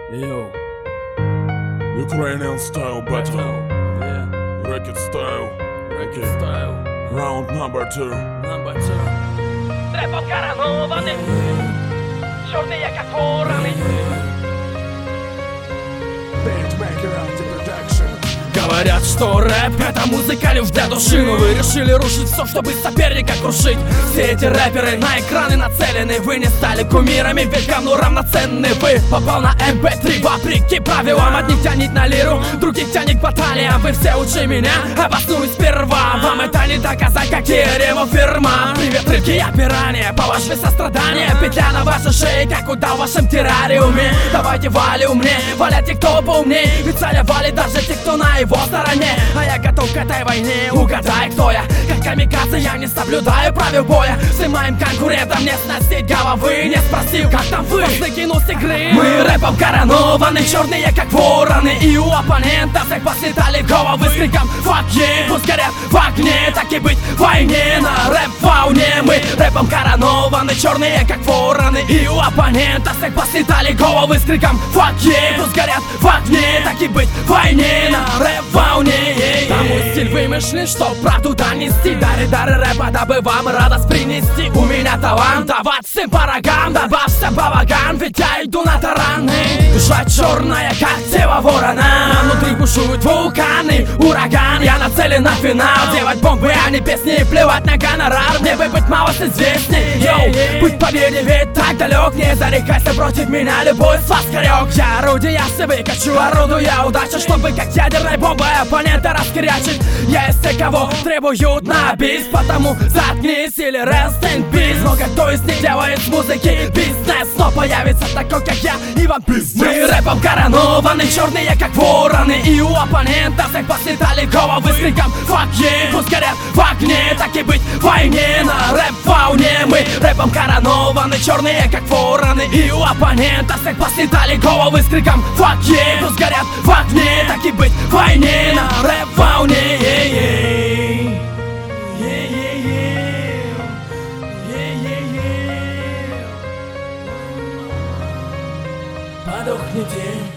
Yo, Ukrainian style battle, yeah, record style, record style, round number 2. number 2. Рэп обкоронованный, черные как вороны. Beatmaker anti-production. Говорят, что рэп — это музыка лишь для души, но вы решили рушить все, чтобы соперника крушить. Все эти рэперы на экраны нацелены. Вы не стали кумирами, ведь говну равноценны. Вы попал на MP3 вопреки правилам. Одних тянет на лиру, других тянет к баталиям. Вы все учи меня, обоснуй сперва. Вам это не доказать, как Ерема фирма. Привет, рыбки, я пирания, по вашей сострадания. Петля на вашей шее, как удав в вашем террариуме. Давайте валю мне, валят те, кто поумней. Ведь Саня валит даже те, кто на его стороне. А я готов к этой войне, угадай, кто я. Как камикадзе, я не соблюдаю правил боя. Всем моим конкурентам не сносить головы. Не спросил, как там вы, накину с игры. Мы рэпом коронованы, черные как вороны. И у оппонентов всех послетали головы с криком «Fuck yeah!» Пусть горят в огне, так и быть в войне. На рэп-волне мы рэпом коронованы, черные как вороны. И у оппонентов всех послетали головы с криком «Fuck yeah!» Пусть горят в огне, так и быть в войне. На рэп-волне. Там мой стиль вымышлен, чтоб правду донести. Дары рэпа, дабы вам радость принести. У меня талант давать всем по рогам. Добавься балаган, ведь я иду на тараны. Душа черная, как тело ворона. Внутри бушуют вулканы, ураган. Я нацелен на финал, делать бомбы, а не песни. Плевать на гонорар, мне бы быть малость известней. Йоу, быть победе, ведь так далек. Не зарекайся против меня, любой с вас корек. Я орудие, я все выкачу, орудую я удача, чтобы как ядерной бомбой оппонента раскрячить. Я из тех, кого требуют на бис, потому заткнись или rest in peace. Много кто из них делает с музыки бизнес, но появится такой, как я, Иван Пиздец. Мы рэпом коронованы, черные как вороны. И у оппонентов всех послетали головы с криком «Fuck yeah!» Пусть горят в огне, так и быть в войне. На рэп-волне мы рэпом коронованы, черные как вороны. И у оппонентов всех послетали головы с криком «Fuck yeah!» Пусть горят в огне, так и быть в войне. На рэп-волне. Подохни день,